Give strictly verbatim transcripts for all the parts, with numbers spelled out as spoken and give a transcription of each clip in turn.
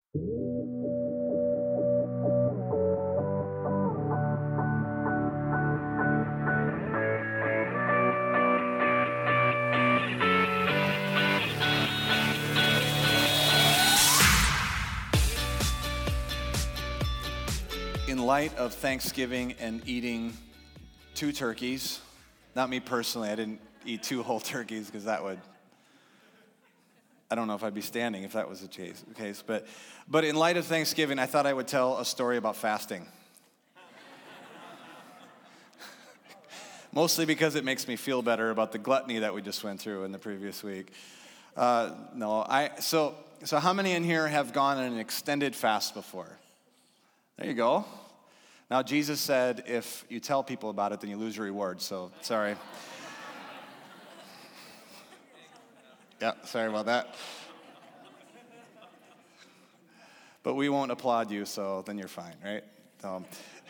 In light of Thanksgiving and eating two turkeys, not me personally, I didn't eat two whole turkeys because that would, I don't know if I'd be standing if that was the case, case. But, but in light of Thanksgiving, I thought I would tell a story about fasting. Mostly because it makes me feel better about the gluttony that we just went through in the previous week. Uh, no, I so so how many in here have gone on an extended fast before? There you go. Now, Jesus said if you tell people about it, then you lose your reward, so sorry. Yeah, sorry about that. But we won't applaud you, so then you're fine, right? Um,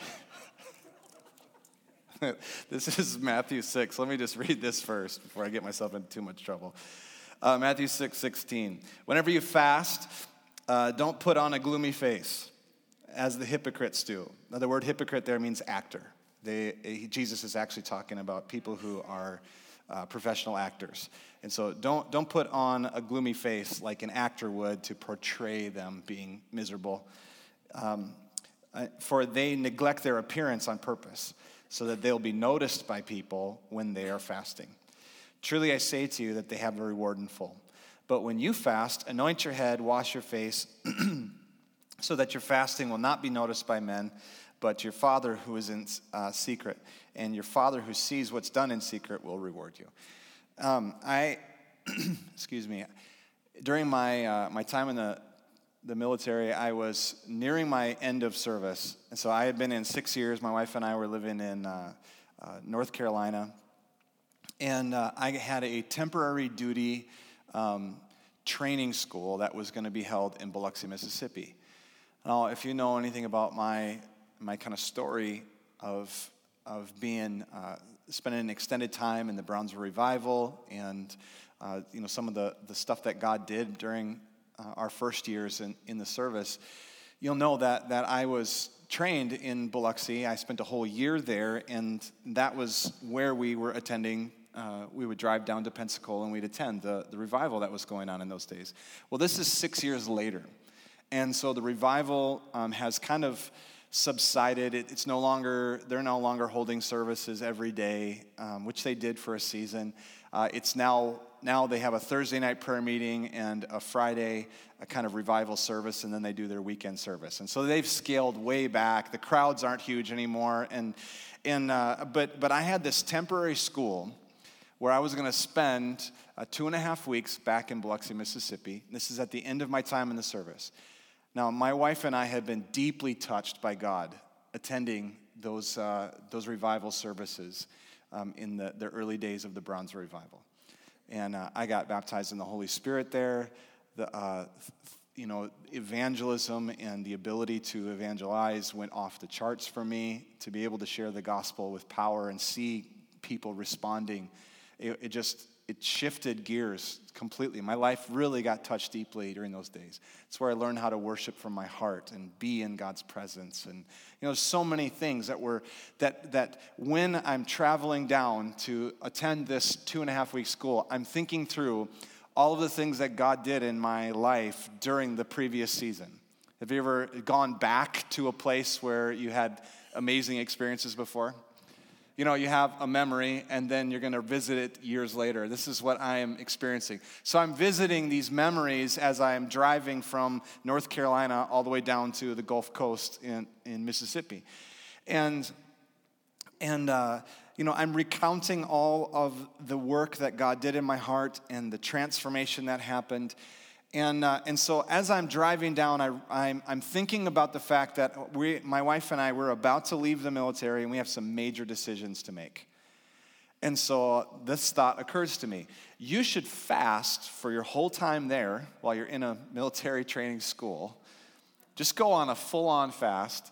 this is Matthew six. Let me just read this first before I get myself into too much trouble. Uh, Matthew six sixteen. Whenever you fast, uh, don't put on a gloomy face, as the hypocrites do. Now, the word hypocrite there means actor. They, Jesus is actually talking about people who are uh, professional actors. And so don't, don't put on a gloomy face like an actor would to portray them being miserable. Um, for they neglect their appearance on purpose so that they'll be noticed by people when they are fasting. Truly I say to you that they have a reward in full. But when you fast, anoint your head, wash your face, so that your fasting will not be noticed by men, but your Father who is in uh, secret, and your Father who sees what's done in secret will reward you. Um, I, excuse me, during my uh, my time in the the military, I was nearing my end of service, and so I had been in six years. My wife and I were living in uh, uh, North Carolina, and uh, I had a temporary duty um, training school that was going to be held in Biloxi, Mississippi. Now, if you know anything about my my kind of story of of being uh, spending an extended time in the Brownsville Revival, and uh, you know some of the, the stuff that God did during uh, our first years in, in the service, you'll know that that I was trained in Biloxi. I spent a whole year there, and that was where we were attending. Uh, we would drive down to Pensacola and we'd attend the, the revival that was going on in those days. Well, this is six years later. And so the revival um, has kind of subsided. It, it's no longer, they're no longer holding services every day, um, which they did for a season. Uh, it's now, now they have a Thursday night prayer meeting and a Friday a kind of revival service, and then they do their weekend service. And so they've scaled way back. The crowds aren't huge anymore. And, and uh, but, but I had this temporary school where I was going to spend uh, two and a half weeks back in Biloxi, Mississippi. This is at the end of my time in the service. Now, my wife and I had been deeply touched by God attending those uh, those revival services um, in the, the early days of the Brownsville Revival. And uh, I got baptized in the Holy Spirit there. The uh, you know, evangelism and the ability to evangelize went off the charts for me. To be able to share the gospel with power and see people responding, it, it just it shifted gears completely. My life really got touched deeply during those days. It's where I learned how to worship from my heart and be in God's presence. And you know, so many things that were that that when I'm traveling down to attend this two and a half week school, I'm thinking through all of the things that God did in my life during the previous season. Have you ever gone back to a place where you had amazing experiences before? You know, you have a memory, and then you're going to visit it years later. This is what I am experiencing. So I'm visiting these memories as I am driving from North Carolina all the way down to the Gulf Coast in, in Mississippi. And, and uh, you know, I'm recounting all of the work that God did in my heart and the transformation that happened. And uh, and so as I'm driving down, I, I'm, I'm thinking about the fact that we, my wife and I, we're about to leave the military, and we have some major decisions to make. And so this thought occurs to me. You should fast for your whole time there while you're in a military training school. Just go on a full-on fast,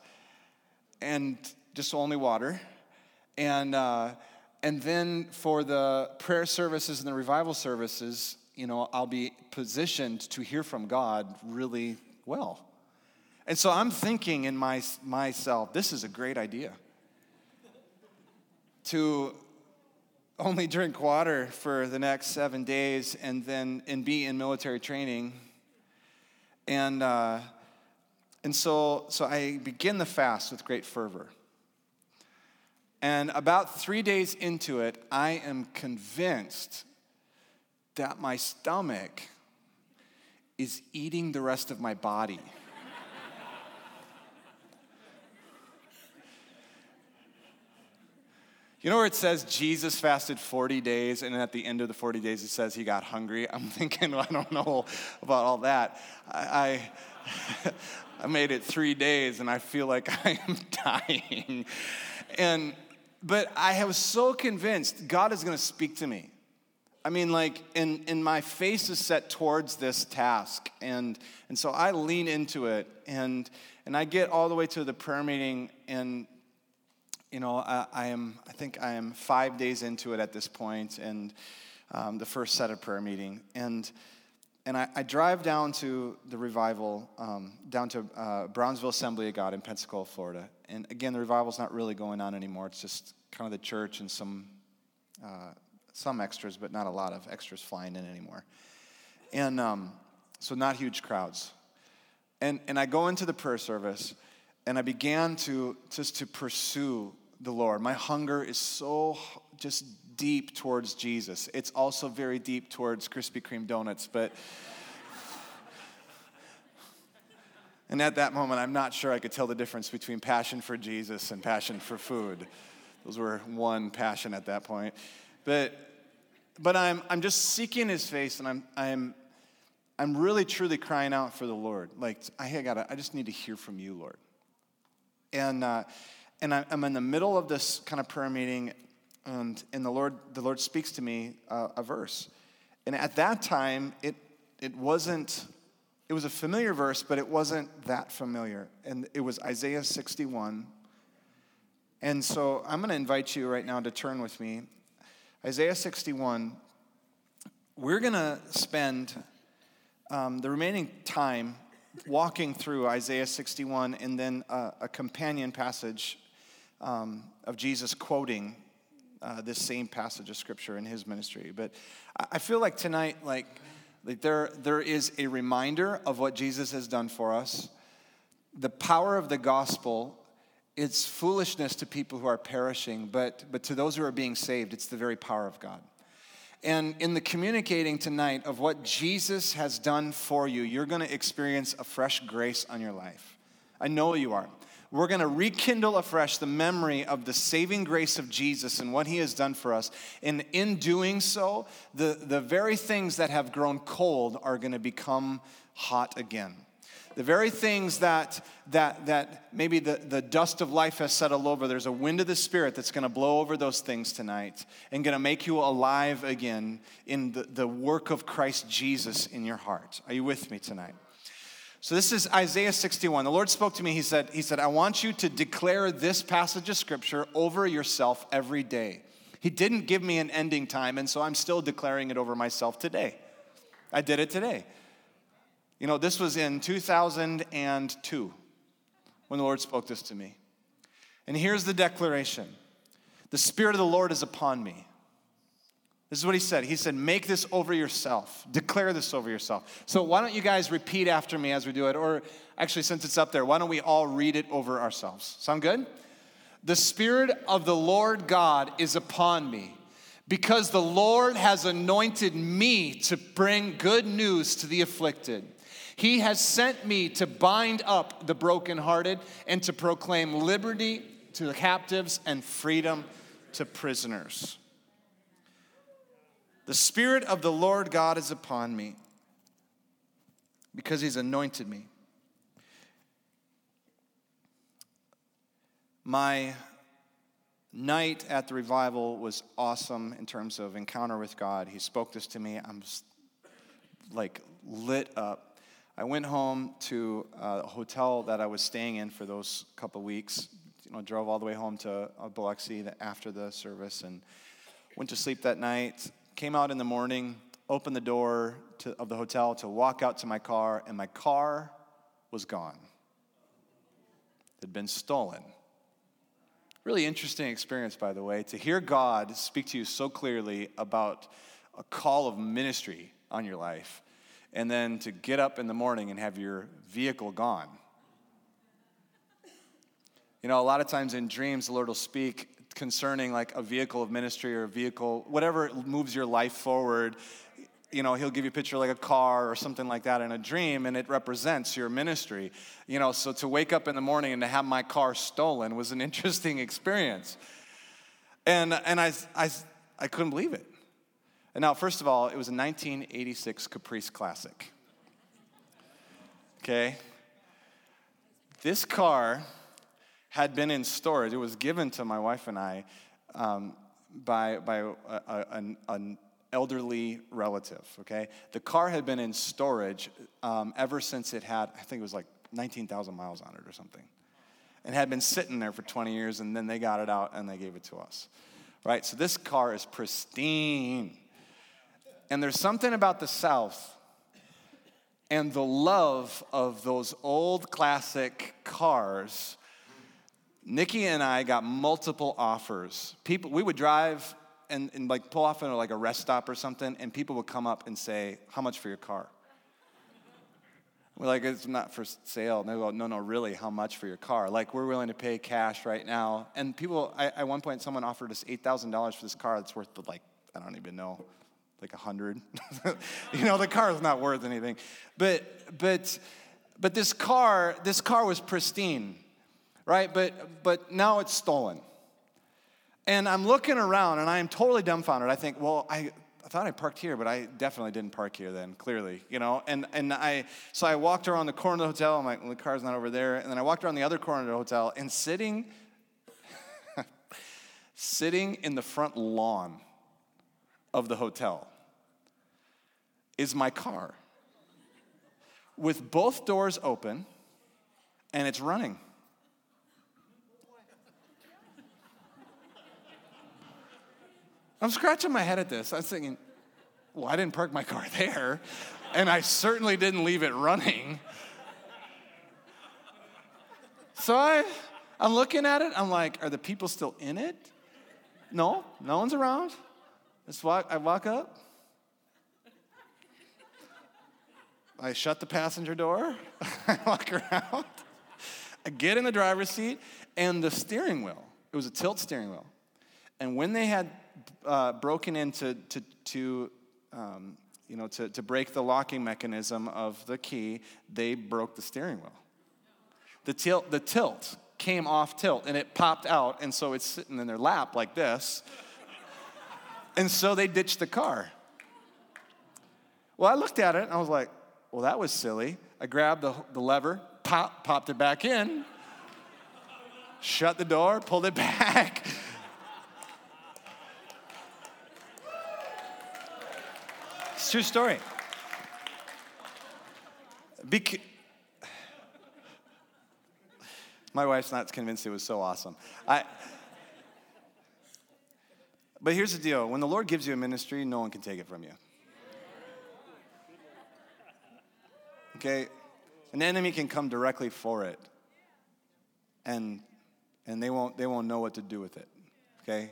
and just only water. And, uh, and then for the prayer services and the revival services, you know, I'll be positioned to hear from God really well. And so I'm thinking in my myself, this is a great idea. To only drink water for the next seven days and then and be in military training. And uh, and so so I begin the fast with great fervor. And about three days into it, I am convinced that my stomach is eating the rest of my body. You know where it says Jesus fasted forty days, and at the end of the forty days it says he got hungry? I'm thinking, well, I don't know about all that. I, I, I made it three days, and I feel like I am dying. And but I was so convinced God is going to speak to me. I mean, like, and, and my face is set towards this task, and and so I lean into it, and and I get all the way to the prayer meeting, and you know, I, I am, I think I am five days into it at this point, and um, the first set of prayer meeting. And and I, I drive down to the revival, um, down to uh, Brownsville Assembly of God in Pensacola, Florida. And again, the revival's not really going on anymore. It's just kind of the church and some uh, some extras, but not a lot of extras flying in anymore. And um, so not huge crowds. And and I go into the prayer service, and I began to just to pursue the Lord. My hunger is so just deep towards Jesus. It's also very deep towards Krispy Kreme donuts, but and at that moment, I'm not sure I could tell the difference between passion for Jesus and passion for food. Those were one passion at that point. But but I'm I'm just seeking his face, and I'm I'm I'm really truly crying out for the Lord. Like I gotta I just need to hear from you, Lord. And uh, and I, I'm in the middle of this kind of prayer meeting, and and the Lord the Lord speaks to me uh, a verse, and at that time it it wasn't it was a familiar verse, but it wasn't that familiar, and it was Isaiah sixty-one. And so I'm going to invite you right now to turn with me, Isaiah sixty-one. We're going to spend um, the remaining time walking through Isaiah sixty-one, and then a, a companion passage um, of Jesus quoting uh, this same passage of Scripture in his ministry. But I feel like tonight, like, like there, there is a reminder of what Jesus has done for us. The power of the gospel, it's foolishness to people who are perishing, but, but to those who are being saved, it's the very power of God. And in the communicating tonight of what Jesus has done for you, you're going to experience a fresh grace on your life. I know you are. We're going to rekindle afresh the memory of the saving grace of Jesus and what he has done for us. And in doing so, the, the very things that have grown cold are going to become hot again. The very things that that that maybe the, the dust of life has settled over, there's a wind of the Spirit that's going to blow over those things tonight and going to make you alive again in the, the work of Christ Jesus in your heart. Are you with me tonight? So this is Isaiah sixty-one. The Lord spoke to me. He said, he said, I want you to declare this passage of Scripture over yourself every day. He didn't give me an ending time, and so I'm still declaring it over myself today. I did it today. You know, this was in two thousand two when the Lord spoke this to me. And here's the declaration. The Spirit of the Lord is upon me. This is what he said. He said, make this over yourself. Declare this over yourself. So why don't you guys repeat after me as we do it? Or actually, since it's up there, why don't we all read it over ourselves? Sound good? The Spirit of the Lord God is upon me, because the Lord has anointed me to bring good news to the afflicted. He has sent me to bind up the brokenhearted and to proclaim liberty to the captives and freedom to prisoners. The Spirit of the Lord God is upon me because he's anointed me. My night at the revival was awesome in terms of encounter with God. He spoke this to me. I'm just, like lit up. I went home to a hotel that I was staying in for those couple weeks. You know, drove all the way home to Biloxi after the service and went to sleep that night. Came out in the morning, opened the door to, of the hotel to walk out to my car, and my car was gone. had been stolen. Really interesting experience, by the way, to hear God speak to you so clearly about a call of ministry on your life, and then to get up in the morning and have your vehicle gone. You know, a lot of times in dreams, the Lord will speak concerning like a vehicle of ministry or a vehicle, whatever moves your life forward. You know, he'll give you a picture like a car or something like that in a dream, and it represents your ministry. You know, so to wake up in the morning and to have my car stolen was an interesting experience. And and I, I, I couldn't believe it. And now, first of all, it was a nineteen eighty-six Caprice Classic. Okay? This car had been in storage. It was given to my wife and I um, by, by a, a, an, an elderly relative, okay? The car had been in storage um, ever since it had, I think it was like nineteen thousand miles on it or something. And had been sitting there for twenty years, and then they got it out and they gave it to us, right? So this car is pristine. And there's something about the South and the love of those old classic cars. Nikki and I got multiple offers. People, we would drive and, and like pull off in like a rest stop or something, and people would come up and say, "How much for your car?" We're like, "It's not for sale." And they go, "No, no, really, how much for your car?" Like, we're willing to pay cash right now. And people, I, at one point, someone offered us eight thousand dollars for this car that's worth like, I don't even know, like a hundred. You know, the car is not worth anything. But but but this car, this car was pristine, right? But but now it's stolen. And I'm looking around and I am totally dumbfounded. I think, well, I, I thought I parked here, but I definitely didn't park here then, clearly, you know. And and I so I walked around the corner of the hotel. I'm like, well, the car's not over there. And then I walked around the other corner of the hotel, and sitting sitting in the front lawn of the hotel is my car with both doors open, and it's running. I'm scratching my head at this. I was thinking, well, I didn't park my car there, and I certainly didn't leave it running. So I, I'm looking at it. I'm like, are the people still in it? No, no one's around. Just walk, I walk up. I shut the passenger door. I walk around. I get in the driver's seat, and the steering wheel, it was a tilt steering wheel. And when they had uh, broken into to, to um, you know, to, to break the locking mechanism of the key, they broke the steering wheel. The tilt, the tilt came off tilt, and it popped out, and so it's sitting in their lap like this. And so they ditched the car. Well, I looked at it, and I was like, well, that was silly. I grabbed the, the lever, pop, popped it back in, shut the door, pulled it back. It's a true story. Bec- My wife's not convinced it was so awesome. I, but here's the deal. When the Lord gives you a ministry, no one can take it from you. Okay? An enemy can come directly for it. And and they won't they won't know what to do with it. Okay?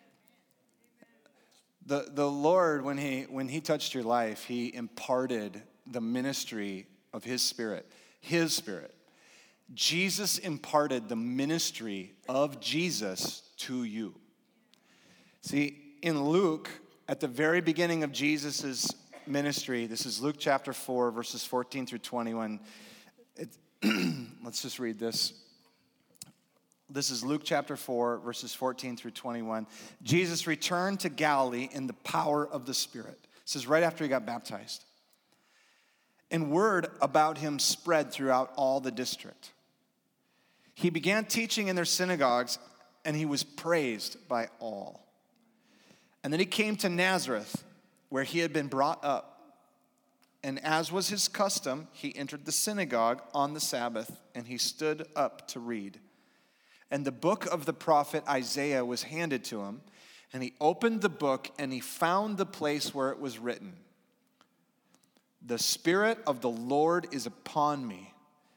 The the Lord, when he when he touched your life, he imparted the ministry of his spirit. His spirit. Jesus imparted the ministry of Jesus to you. See, in Luke, at the very beginning of Jesus' ministry, this is Luke chapter four, verses fourteen through twenty-one. It, let's just read this. This is Luke chapter four, verses fourteen through twenty-one. Jesus returned to Galilee in the power of the Spirit. This is right after he got baptized. And word about him spread throughout all the district. He began teaching in their synagogues, and he was praised by all. And then he came to Nazareth, where he had been brought up. And as was his custom, he entered the synagogue on the Sabbath, and he stood up to read. And the book of the prophet Isaiah was handed to him, and he opened the book, and he found the place where it was written, "The Spirit of the Lord is upon me,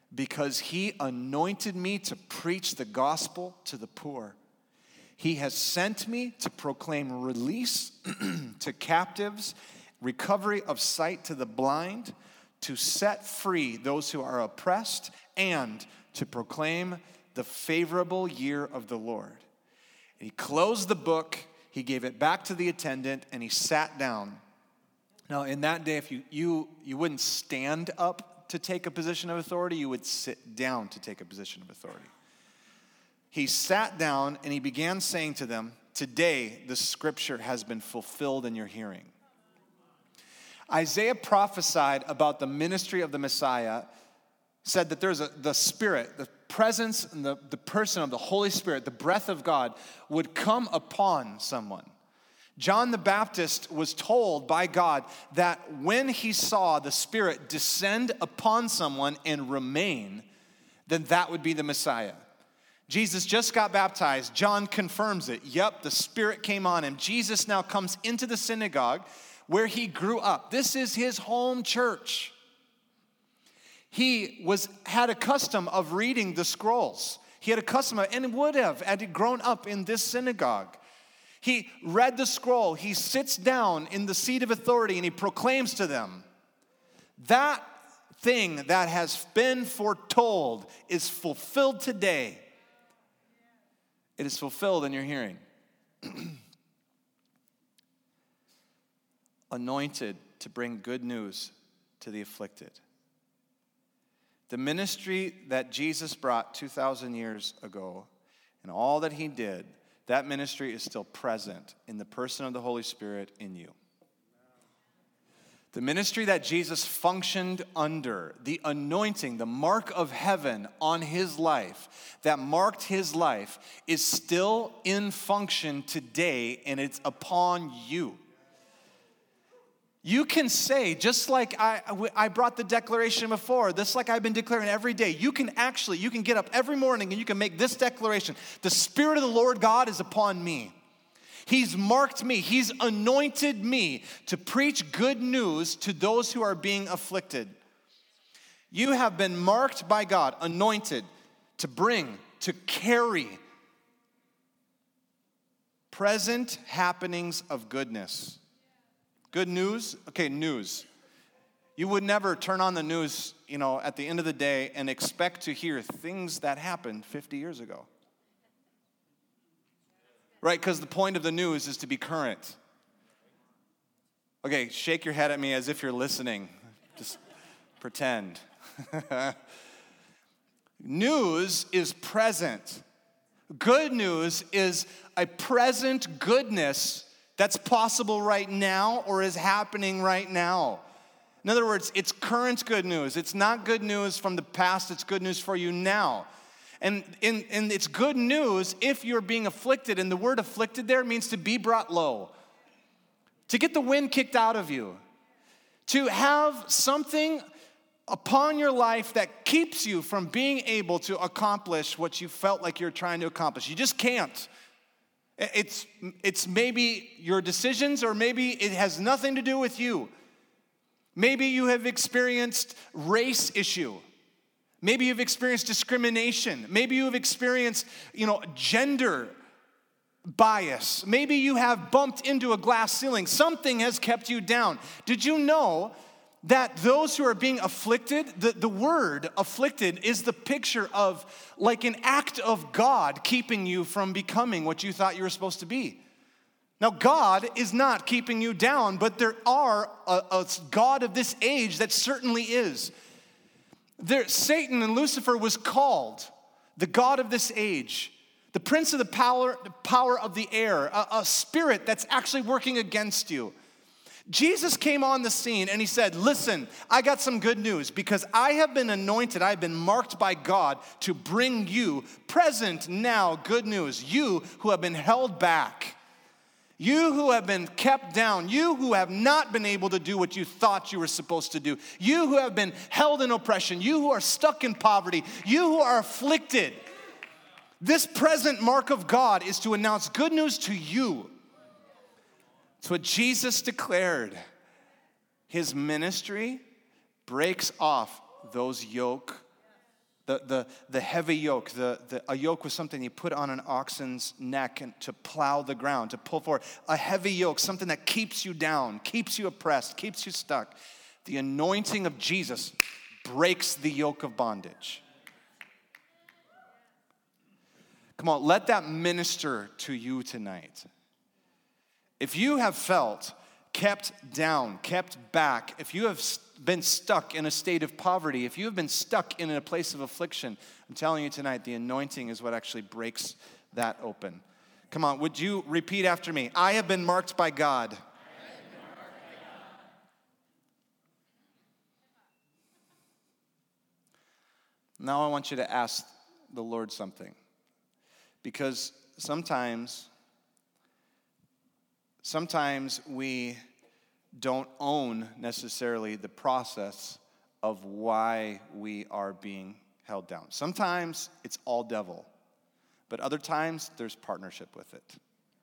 because he anointed me to preach the gospel to the poor. He has sent me to proclaim release to captives, recovery of sight to the blind, to set free those who are oppressed, and to proclaim the favorable year of the Lord. And he closed the book, he gave it back to the attendant, and he sat down. Now, in that day, if you you you wouldn't stand up to take a position of authority, you would sit down to take a position of authority. He sat down and he began saying to them, "Today the scripture has been fulfilled in your hearing." Isaiah prophesied about the ministry of the Messiah, said that there's a, the Spirit, the presence and the, the person of the Holy Spirit, the breath of God would come upon someone. John the Baptist was told by God that when he saw the Spirit descend upon someone and remain, then that would be the Messiah. Jesus just got baptized. John confirms it. Yep, the Spirit came on him. Jesus now comes into the synagogue where he grew up. This is his home church. He was had a custom of reading the scrolls. He had a custom of, and would have, had he grown up in this synagogue. He read the scroll. He sits down in the seat of authority and he proclaims to them, that thing that has been foretold is fulfilled today. It is fulfilled in your hearing. Anointed to bring good news to the afflicted. The ministry that Jesus brought two thousand years ago and all that he did, that ministry is still present in the person of the Holy Spirit in you. The ministry that Jesus functioned under, the anointing, the mark of heaven on his life, that marked his life, is still in function today, and it's upon you. You can say, just like I, I brought the declaration before, just like I've been declaring every day, you can actually, you can get up every morning and you can make this declaration. The Spirit of the Lord God is upon me. He's marked me. He's anointed me to preach good news to those who are being afflicted. You have been marked by God, anointed to bring, to carry present happenings of goodness. Good news? Okay, news. You would never turn on the news, you know, at the end of the day and expect to hear things that happened fifty years ago. Right, because the point of the news is to be current. Okay, shake your head at me as if you're listening. Just pretend. News is present. Good news is a present goodness that's possible right now or is happening right now. In other words, it's current good news. It's not good news from the past. It's good news for you now. And, and, and it's good news if you're being afflicted. And the word afflicted there means to be brought low. To get the wind kicked out of you. To have something upon your life that keeps you from being able to accomplish what you felt like you're trying to accomplish. You just can't. It's, it's maybe your decisions, or maybe it has nothing to do with you. Maybe you have experienced race issue. Maybe you've experienced discrimination. Maybe you've experienced, you know, gender bias. Maybe you have bumped into a glass ceiling. Something has kept you down. Did you know that those who are being afflicted, the, the word afflicted is the picture of like an act of God keeping you from becoming what you thought you were supposed to be? Now, God is not keeping you down, but there are a, a God of this age that certainly is. There, Satan and Lucifer was called the God of this age, the prince of the power, the power of the air, a, a spirit that's actually working against you. Jesus came on the scene and he said, listen, I got some good news because I have been anointed, I've been marked by God to bring you present now good news. You who have been held back. You who have been kept down, you who have not been able to do what you thought you were supposed to do, you who have been held in oppression, you who are stuck in poverty, you who are afflicted. This present mark of God is to announce good news to you. It's what Jesus declared. His ministry breaks off those yoke The, the, the heavy yoke, the, the, a yoke was something you put on an oxen's neck and to plow the ground, to pull forward. A heavy yoke, something that keeps you down, keeps you oppressed, keeps you stuck. The anointing of Jesus breaks the yoke of bondage. Come on, let that minister to you tonight. If you have felt kept down, kept back, if you have been stuck in a state of poverty, if you have been stuck in a place of affliction, I'm telling you tonight, the anointing is what actually breaks that open. Come on, would you repeat after me? I have been marked by God. Now I want you to ask the Lord something. Because sometimes, sometimes we don't own necessarily the process of why we are being held down. Sometimes it's all devil, but other times there's partnership with it.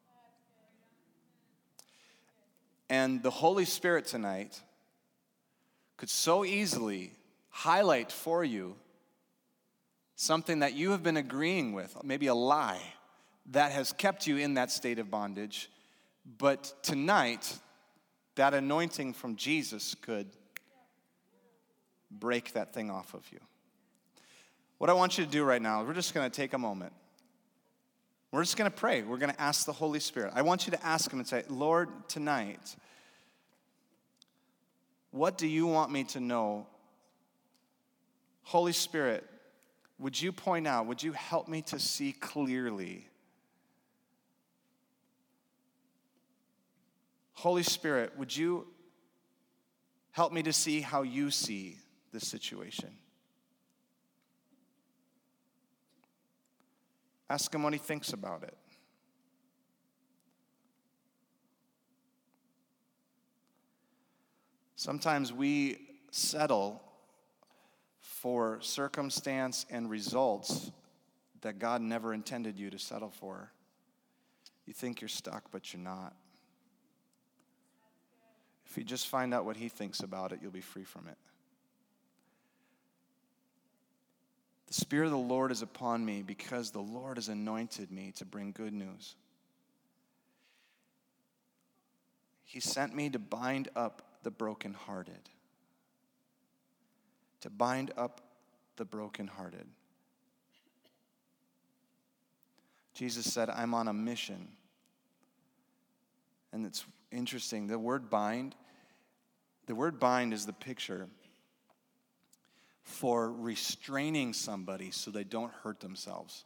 And the Holy Spirit tonight could so easily highlight for you something that you have been agreeing with, maybe a lie that has kept you in that state of bondage. But tonight, that anointing from Jesus could break that thing off of you. What I want you to do right now, we're just going to take a moment. We're just going to pray. We're going to ask the Holy Spirit. I want you to ask him and say, Lord, tonight, what do you want me to know? Holy Spirit, would you point out, would you help me to see clearly? Holy Spirit, would you help me to see how you see this situation? Ask him what he thinks about it. Sometimes we settle for circumstance and results that God never intended you to settle for. You think you're stuck, but you're not. If you just find out what he thinks about it, you'll be free from it. The Spirit of the Lord is upon me because the Lord has anointed me to bring good news. He sent me to bind up the brokenhearted. To bind up the brokenhearted. Jesus said, I'm on a mission. And it's interesting, the word bind, the word bind is the picture for restraining somebody so they don't hurt themselves.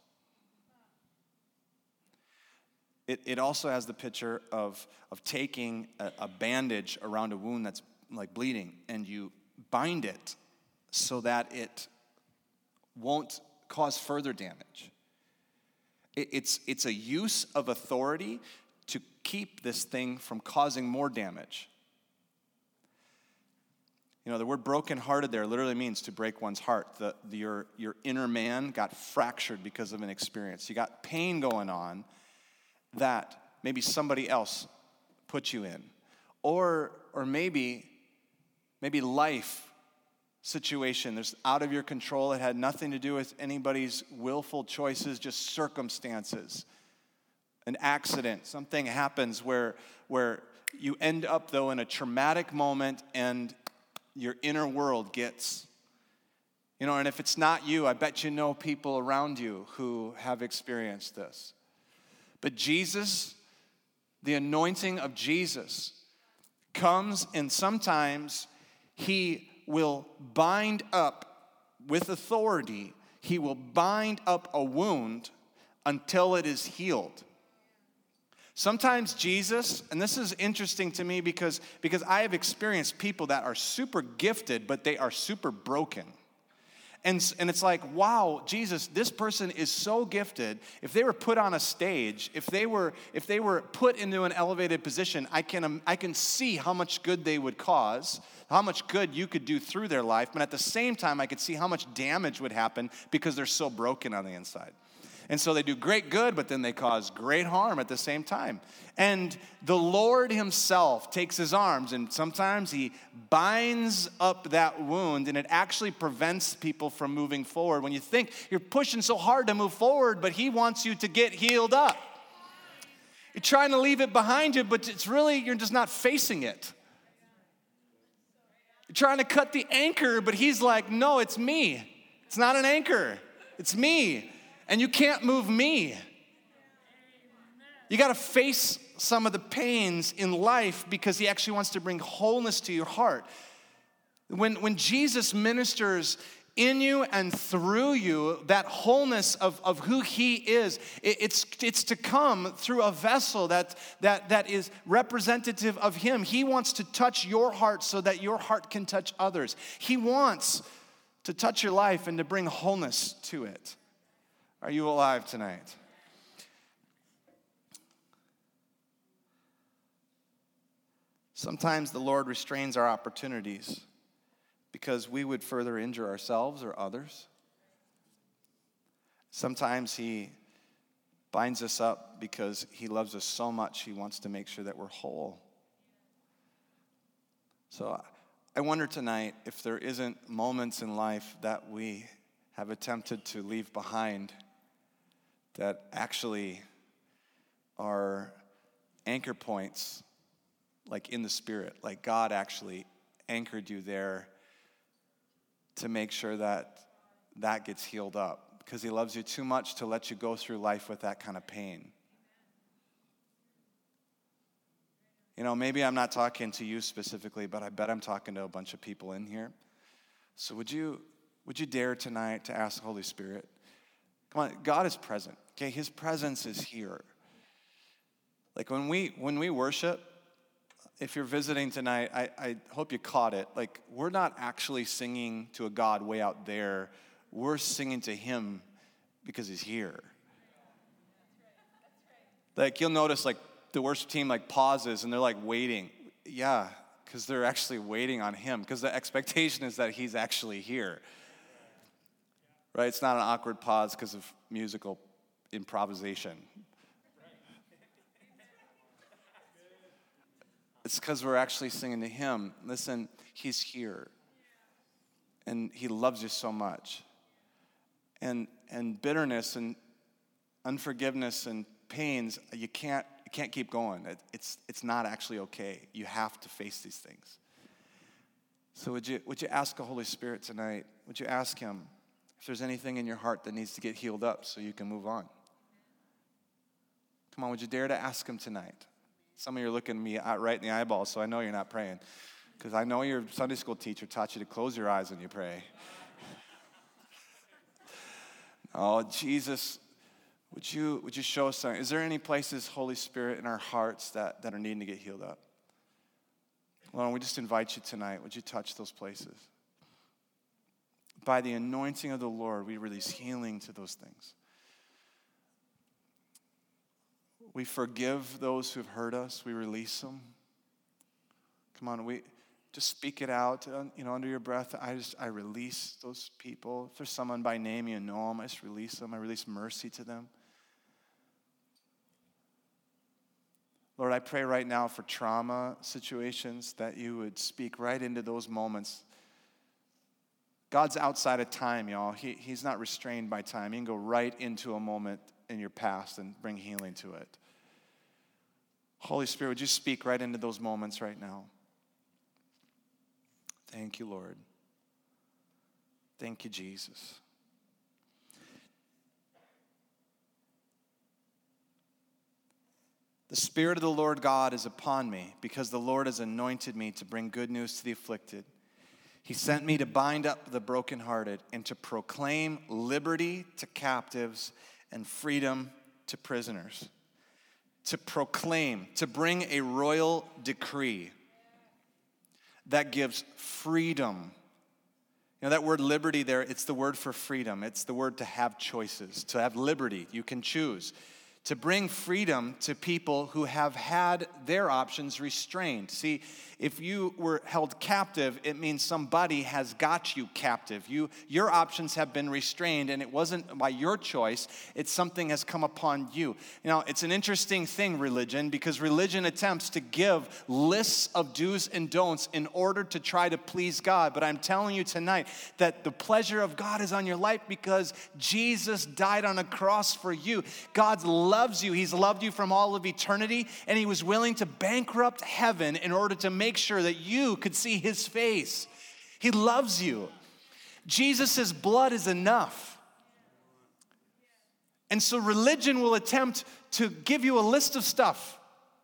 It, it also has the picture of, of taking a, a bandage around a wound that's like bleeding, and you bind it so that it won't cause further damage. It, it's, it's a use of authority to keep this thing from causing more damage. You know, the word brokenhearted there literally means to break one's heart. The, the, your, your inner man got fractured because of an experience. You got pain going on that maybe somebody else put you in. Or, or maybe, maybe life situation, there's out of your control. It had nothing to do with anybody's willful choices, just circumstances. An accident, something happens where, where you end up, though, in a traumatic moment and your inner world gets, you know, and if it's not you, I bet you know people around you who have experienced this. But Jesus, the anointing of Jesus, comes, and sometimes he will bind up with authority. He will bind up a wound until it is healed. Sometimes Jesus, and this is interesting to me because, because I have experienced people that are super gifted, but they are super broken. And, and it's like, wow, Jesus, this person is so gifted. If they were put on a stage, if they were if they were put into an elevated position, I can I can see how much good they would cause, how much good you could do through their life. But at the same time, I could see how much damage would happen because they're so broken on the inside. And so they do great good, but then they cause great harm at the same time. And the Lord himself takes his arms, and sometimes he binds up that wound, and it actually prevents people from moving forward. When you think you're pushing so hard to move forward, but he wants you to get healed up. You're trying to leave it behind you, but it's really, you're just not facing it. You're trying to cut the anchor, but he's like, no, it's me. It's not an anchor. It's me. And you can't move me. You got to face some of the pains in life because he actually wants to bring wholeness to your heart. When, when Jesus ministers in you and through you, that wholeness of, of who he is, it, it's, it's to come through a vessel that, that, that is representative of him. He wants to touch your heart so that your heart can touch others. He wants to touch your life and to bring wholeness to it. Are you alive tonight? Sometimes the Lord restrains our opportunities because we would further injure ourselves or others. Sometimes he binds us up because he loves us so much, he wants to make sure that we're whole. So I wonder tonight if there isn't moments in life that we have attempted to leave behind that actually are anchor points, like in the spirit, like God actually anchored you there to make sure that that gets healed up because he loves you too much to let you go through life with that kind of pain. You know, maybe I'm not talking to you specifically, but I bet I'm talking to a bunch of people in here. So would you would you dare tonight to ask the Holy Spirit? Come on, God is present. Okay, his presence is here. Like when we when we worship, if you're visiting tonight, I, I hope you caught it. Like, we're not actually singing to a God way out there. We're singing to him because he's here. Like, you'll notice, like, the worship team, like, pauses, and they're, like, waiting. Yeah, because they're actually waiting on him, because the expectation is that he's actually here. Right? It's not an awkward pause because of musical improvisation. It's because we're actually singing to him. Listen, he's here. And he loves you so much. And and bitterness and unforgiveness and pains, you can't you can't keep going. It, it's it's not actually okay. You have to face these things. So would you would you ask the Holy Spirit tonight? Would you ask him if there's anything in your heart that needs to get healed up so you can move on? Come on, would you dare to ask him tonight? Some of you are looking at me right in the eyeballs, so I know you're not praying. Because I know your Sunday school teacher taught you to close your eyes when you pray. Oh, Jesus, would you would you show us something? Is there any places, Holy Spirit, in our hearts that, that are needing to get healed up? Lord, we just invite you tonight. Would you touch those places? By the anointing of the Lord, we release healing to those things. We forgive those who've hurt us. We release them. Come on, we just speak it out. You know, under your breath, I just I release those people. If there's someone by name you know them, I just release them. I release mercy to them. Lord, I pray right now for trauma situations that you would speak right into those moments. God's outside of time, y'all. He, he's not restrained by time. He can go right into a moment in your past and bring healing to it. Holy Spirit, would you speak right into those moments right now? Thank you, Lord. Thank you, Jesus. The Spirit of the Lord God is upon me because the Lord has anointed me to bring good news to the afflicted. He sent me to bind up the brokenhearted and to proclaim liberty to captives and freedom to prisoners. To proclaim, to bring a royal decree that gives freedom. You know, that word liberty there, it's the word for freedom. It's the word to have choices, to have liberty. You can choose to bring freedom to people who have had their options restrained. See, if you were held captive, it means somebody has got you captive. You, your options have been restrained, and it wasn't by your choice. It's something has come upon you. Now, it's an interesting thing, religion, because religion attempts to give lists of do's and don'ts in order to try to please God. But I'm telling you tonight that the pleasure of God is on your life because Jesus died on a cross for you. God loves you. He's loved you from all of eternity, and he was willing to bankrupt heaven in order to make sure that you could see his face. He loves you. Jesus' blood is enough. And so religion will attempt to give you a list of stuff,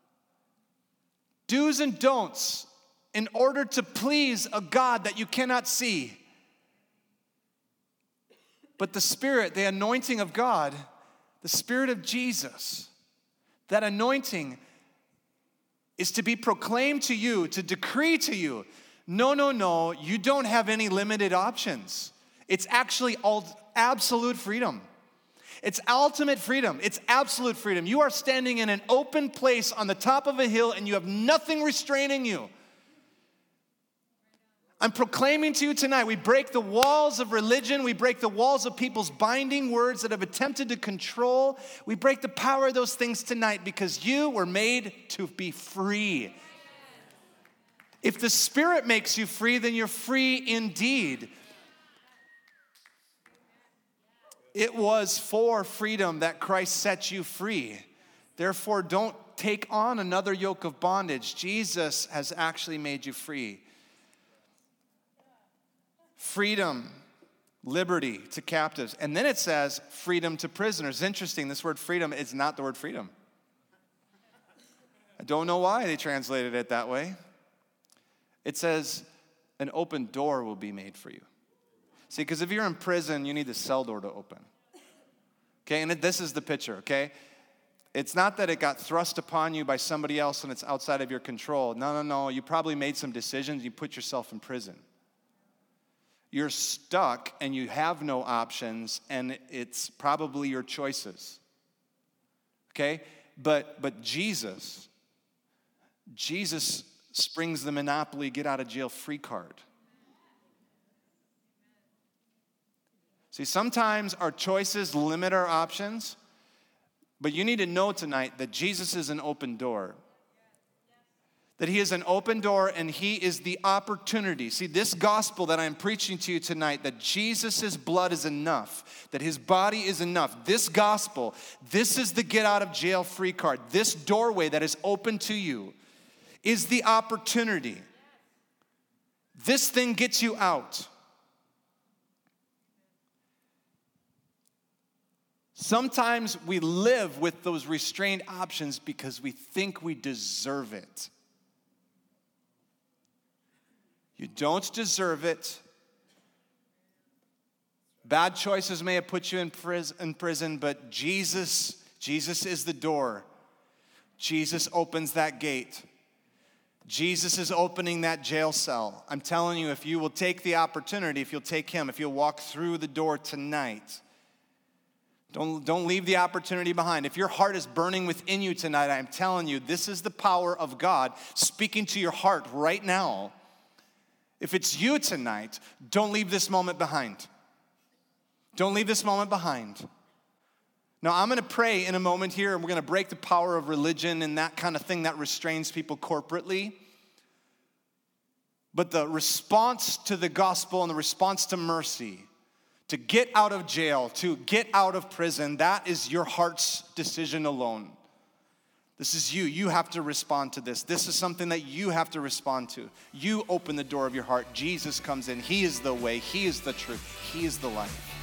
do's and don'ts, in order to please a God that you cannot see. But the Spirit, the anointing of God, the Spirit of Jesus, that anointing is to be proclaimed to you, to decree to you, no, no, no, you don't have any limited options. It's actually all absolute freedom. It's ultimate freedom. It's absolute freedom. You are standing in an open place on the top of a hill and you have nothing restraining you. I'm proclaiming to you tonight, we break the walls of religion. We break the walls of people's binding words that have attempted to control. We break the power of those things tonight because you were made to be free. If the Spirit makes you free, then you're free indeed. It was for freedom that Christ set you free. Therefore, don't take on another yoke of bondage. Jesus has actually made you free. Freedom, liberty to captives. And then it says freedom to prisoners. Interesting, this word freedom is not the word freedom. I don't know why they translated it that way. It says an open door will be made for you. See, because if you're in prison, you need the cell door to open. Okay, and this is the picture, okay? It's not that it got thrust upon you by somebody else and it's outside of your control. No, no, no. You probably made some decisions. You put yourself in prison. You're stuck and you have no options and it's probably your choices. Okay? But but Jesus, Jesus springs the Monopoly get out of jail free card. See, sometimes our choices limit our options, but you need to know tonight that Jesus is an open door. That he is an open door and he is the opportunity. See, this gospel that I'm preaching to you tonight, that Jesus' blood is enough, that his body is enough. This gospel, this is the get out of jail free card. This doorway that is open to you is the opportunity. This thing gets you out. Sometimes we live with those restrained options because we think we deserve it. You don't deserve it. Bad choices may have put you in prison, but Jesus, Jesus is the door. Jesus opens that gate. Jesus is opening that jail cell. I'm telling you, if you will take the opportunity, if you'll take him, if you'll walk through the door tonight, don't, don't leave the opportunity behind. If your heart is burning within you tonight, I'm telling you, this is the power of God speaking to your heart right now. If it's you tonight, don't leave this moment behind. Don't leave this moment behind. Now, I'm going to pray in a moment here, and we're going to break the power of religion and that kind of thing that restrains people corporately. But the response to the gospel and the response to mercy, to get out of jail, to get out of prison, that is your heart's decision alone. This is you. You have to respond to this. This is something that you have to respond to. You open the door of your heart. Jesus comes in. He is the way. He is the truth. He is the life.